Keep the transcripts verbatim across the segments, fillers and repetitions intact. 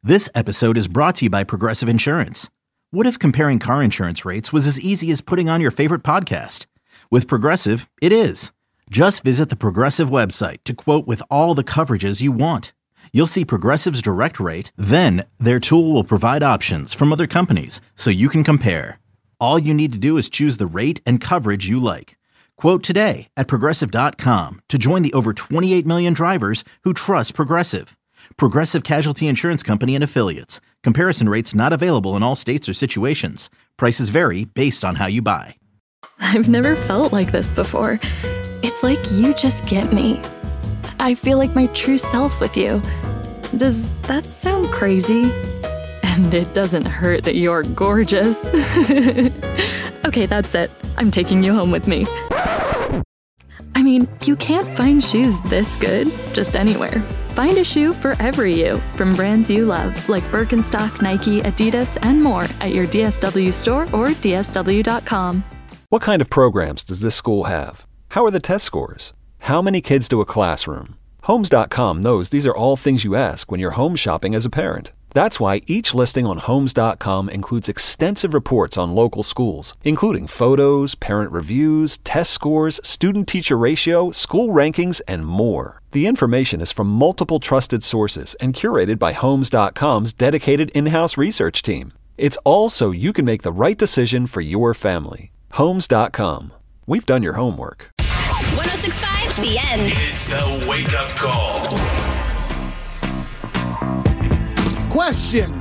This episode is brought to you by Progressive Insurance. What if comparing car insurance rates was as easy as putting on your favorite podcast? With Progressive, it is. Just visit the Progressive website to quote with all the coverages you want. You'll see Progressive's direct rate, then their tool will provide options from other companies so you can compare. All you need to do is choose the rate and coverage you like. Quote today at progressive dot com to join the over twenty-eight million drivers who trust Progressive. Progressive Casualty Insurance Company and Affiliates. Comparison rates not available in all states or situations. Prices vary based on how you buy. I've never felt like this before. It's like you just get me. I feel like my true self with you. Does that sound crazy? And it doesn't hurt that you're gorgeous. Okay, that's it. I'm taking you home with me. I mean, you can't find shoes this good just anywhere. Find a shoe for every you from brands you love, like Birkenstock, Nike, Adidas, and more at your D S W store or D S W dot com. What kind of programs does this school have? How are the test scores? How many kids to a classroom? Homes dot com knows these are all things you ask when you're home shopping as a parent. That's why each listing on Homes dot com includes extensive reports on local schools, including photos, parent reviews, test scores, student-teacher ratio, school rankings, and more. The information is from multiple trusted sources and curated by Homes dot com's dedicated in-house research team. It's all so you can make the right decision for your family. Homes dot com. We've done your homework. one oh six point five, The End. It's the wake-up call. Question: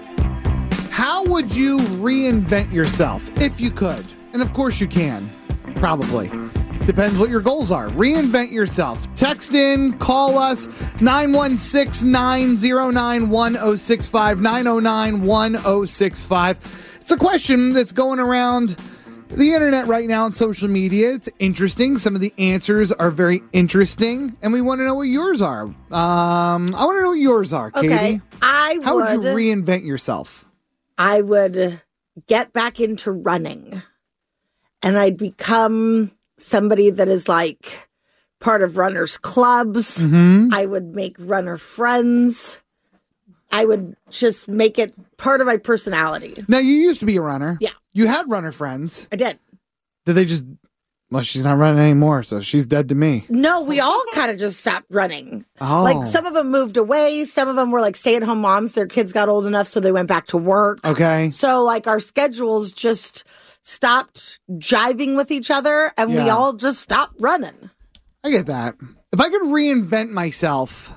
how would you reinvent yourself if you could? And of course you can. Probably. Depends what your goals are. Reinvent yourself. Text in, call us, nine one six, nine oh nine, one oh six five, nine oh nine, one oh six five. It's a question that's going around the internet right now on social media. It's interesting. Some of the answers are very interesting, and we want to know what yours are. Um, I want to know what yours are, Katie. Okay, I How would, would you reinvent yourself? I would get back into running, and I'd become somebody that is like part of runners' clubs. Mm-hmm. I would make runner friends. I would just make it part of my personality. Now, you used to be a runner. Yeah. You had runner friends. I did. Did they just... Well, she's not running anymore, so she's dead to me. No, we all kind of just stopped running. Oh. Like, some of them moved away. Some of them were like stay-at-home moms. Their kids got old enough, so they went back to work. Okay. So, like, our schedules just stopped jiving with each other, and we Yeah. all just stopped running. I get that. If I could reinvent myself,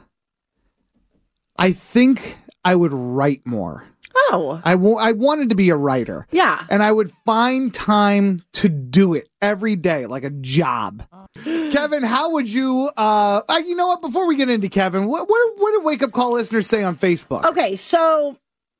I think I would write more. Oh. I, w- I wanted to be a writer. Yeah. And I would find time to do it every day, like a job. Kevin, how would you, uh, uh, you know what, before we get into Kevin, what, what, what did Wake Up Call listeners say on Facebook? Okay, so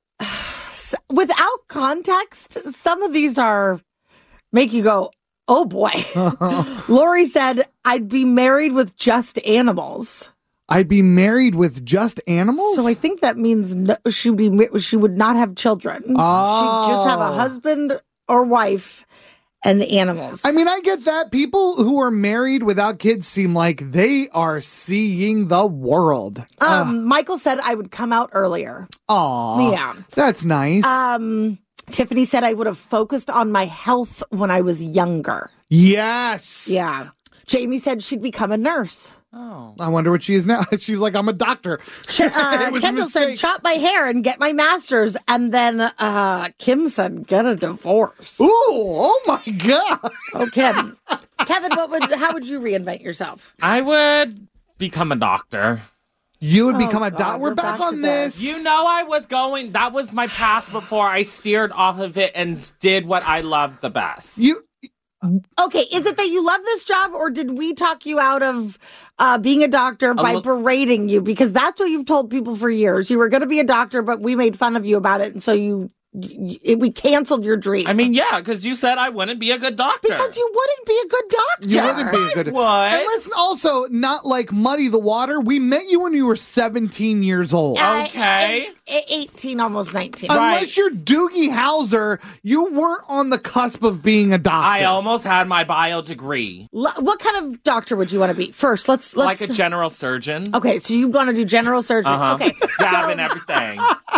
without context, some of these are make you go, oh boy. Lori said, I'd be married with just animals. I'd be married with just animals? So I think that means no, she would be she would not have children. Oh. She'd just have a husband or wife and animals. I mean, I get that. People who are married without kids seem like they are seeing the world. Um, Michael said I would come out earlier. Aw. Yeah. That's nice. Um, Tiffany said I would have focused on my health when I was younger. Yes. Yeah. Jamie said she'd become a nurse. Oh. I wonder what she is now. She's like, I'm a doctor. Uh, Kendall said, chop my hair and get my master's. And then uh, Kim said, get a divorce. Ooh, oh my God. Oh, Kim. Kevin, what would? how would you reinvent yourself? I would become a doctor. You would become Oh, a God, doctor. We're, we're back, back on to this. this. You know I was going, that was my path before I steered off of it and did what I loved the best. You... Okay, is it that you love this job, or did we talk you out of uh, being a doctor by lo- berating you? Because that's what you've told people for years. You were going to be a doctor, but we made fun of you about it, and so you, you we canceled your dream. I mean, yeah, because you said I wouldn't be a good doctor. Because you wouldn't be a good doctor. You wouldn't be a good. What? And let's also not like muddy the water. We met you when you were seventeen years old. Uh, Okay. eight- eighteen, almost nineteen. Right. Unless you're Doogie Howser, you weren't on the cusp of being a doctor. I almost had my bio degree. L- what kind of doctor would you want to be? First, let's let's Like a general surgeon. Okay, so you want to do general surgery. Uh-huh. Okay. Dab so, and everything.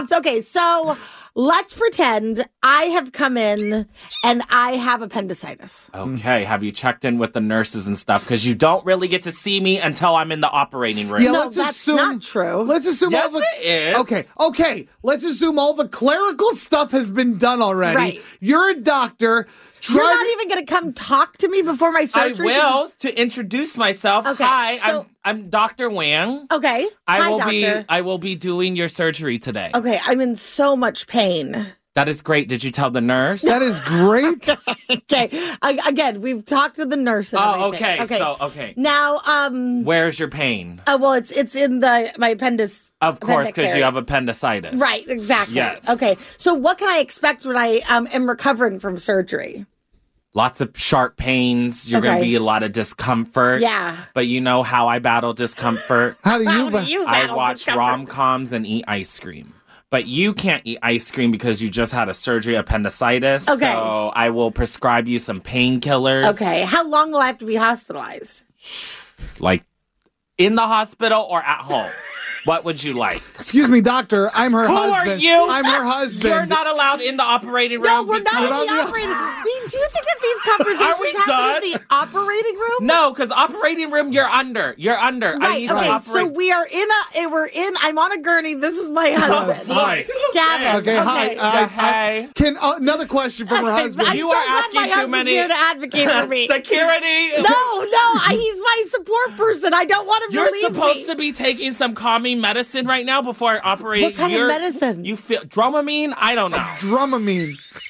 It's okay. So let's pretend I have come in and I have appendicitis. Okay, have you checked in with the nurses and stuff? Because you don't really get to see me until I'm in the operating room. Yeah, No, let's that's assume, not true. Let's assume Yes, all the it is. Okay, okay. Let's assume all the clerical stuff has been done already. Right. You're a doctor. Try You're not to- even going to come talk to me before my I surgery? will, to introduce myself. Okay, Hi, so- I'm I'm Doctor Wang. Okay. I Hi, will doctor. be I will be doing your surgery today. Okay, I'm in so much pain. That is great. Did you tell the nurse? That is great. Okay. I, again, we've talked to the nurse and Oh, everything. okay, so, okay. Now, um, Where's your pain? uh, well, it's it's in the my appendix. Of course, appendix because you area. have appendicitis. Right, exactly. Yes. Okay. So what can I expect when I um, am recovering from surgery? Lots of sharp pains. You're going to Okay. be a lot of discomfort. Yeah. But you know how I battle discomfort? How do you? How do you I battle watch discomfort? rom-coms and eat ice cream. But you can't eat ice cream because you just had a surgery appendicitis. Okay. So I will prescribe you some painkillers. Okay. How long will I have to be hospitalized? Like in the hospital or at home? What would you like? Excuse me, doctor. I'm her Who husband. are you? I'm her husband. You're not allowed in the operating room. No, we're not because- in Without the the- operating room. Do you think that these conversations Are we happen in done? the operating room? No, because operating room, you're under. You're under. I Right. need Okay. to operate. So we are in a. eh, We're in. I'm on a gurney. This is my husband, Hi. Gavin. Okay, hi. Okay. Uh, Yeah, hey. Can uh, another question from her husband? I'm You so are glad asking my too husband's many- here to advocate for me. Security. No, no, I, he's my support person. I don't want him You're to leave supposed me. to be taking some calming medicine right now before operating. What kind of You're- medicine? You feel Dramamine? I don't know. Dramamine.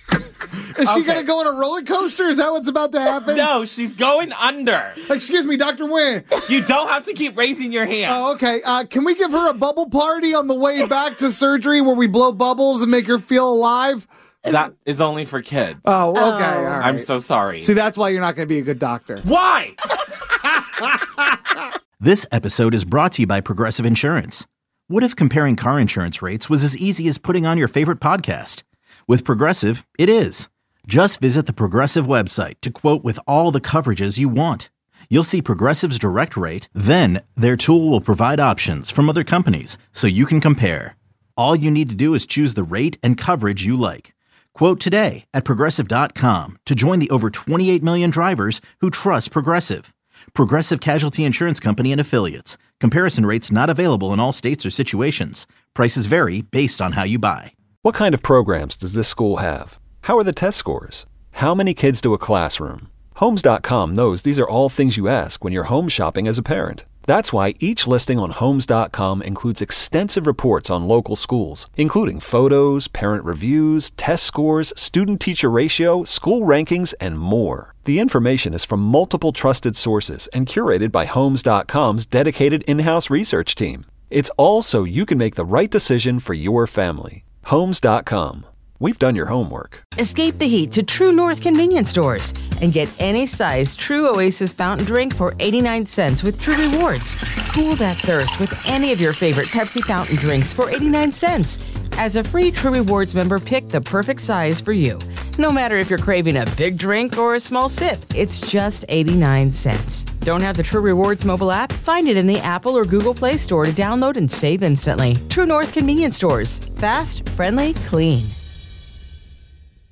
Is she Okay. gonna go on a roller coaster? Is that what's about to happen? No, she's going under. Excuse me, Doctor Wynn. You don't have to keep raising your hand. Oh, okay. Uh, can we give her a bubble party on the way back to surgery where we blow bubbles and make her feel alive? That is only for kids. Oh, okay. All right. I'm so sorry. See, that's why you're not going to be a good doctor. Why? This episode is brought to you by Progressive Insurance. What if comparing car insurance rates was as easy as putting on your favorite podcast? With Progressive, it is. Just visit the Progressive website to quote with all the coverages you want. You'll see Progressive's direct rate, then their tool will provide options from other companies so you can compare. All you need to do is choose the rate and coverage you like. Quote today at Progressive dot com to join the over twenty-eight million drivers who trust Progressive. Progressive Casualty Insurance Company and Affiliates. Comparison rates not available in all states or situations. Prices vary based on how you buy. What kind of programs does this school have? How are the test scores? How many kids do a classroom? Homes dot com knows these are all things you ask when you're home shopping as a parent. That's why each listing on Homes dot com includes extensive reports on local schools, including photos, parent reviews, test scores, student-teacher ratio, school rankings, and more. The information is from multiple trusted sources and curated by Homes dot com's dedicated in-house research team. It's all so you can make the right decision for your family. Homes dot com. We've done your homework. Escape the heat to True North convenience stores and get any size True Oasis fountain drink for eighty-nine cents with True Rewards. Cool that thirst with any of your favorite Pepsi fountain drinks for eighty-nine cents. As a free True Rewards member, pick the perfect size for you. No matter if you're craving a big drink or a small sip, it's just eighty-nine cents. Don't have the True Rewards mobile app? Find it in the Apple or Google Play Store to download and save instantly. True North convenience stores. Fast, friendly, clean.